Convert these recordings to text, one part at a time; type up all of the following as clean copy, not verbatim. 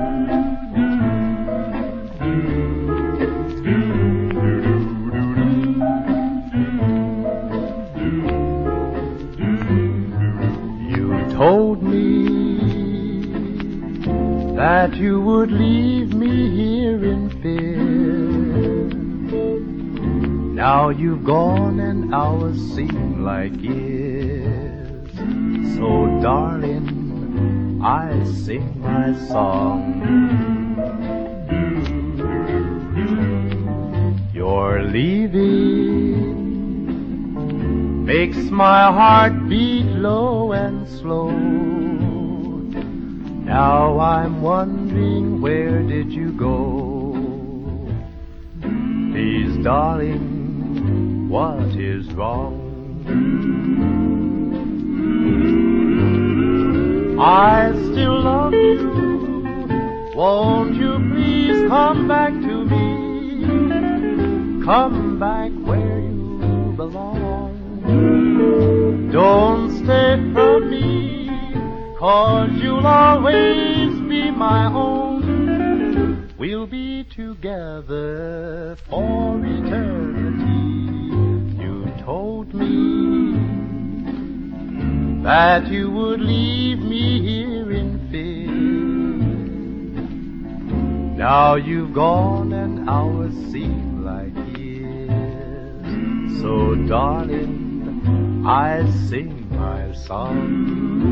Told me that you would leave me here in fear. Now you've gone and hours seem like years. So darling, I sing my song. Your leaving makes my heart beat low and slow. Now I'm wondering, where did you go? Please, darling, what is wrong? I still love you. Won't you please come back to me? Come back where you belong. Don't stay from me, 'cause you'll always be my own. We'll be together for eternity. You told me that you would leave me here in fear. Now you've gone and hours seem like years. So darling, I sing my song.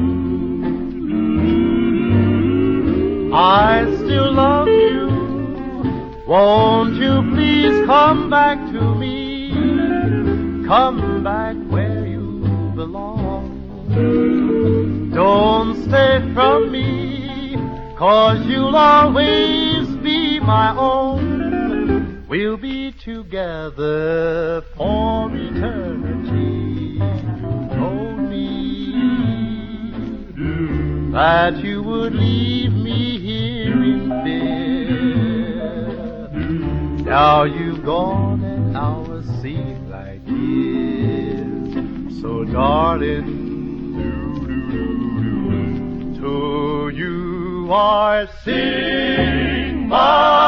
I still love you. Won't you please come back to me? Come back where you belong. Don't stay from me, 'cause you'll always be my own. We'll be together for eternity. That you would leave me here in fear. Now you've gone and hours seem like years. So darling, to you I sing my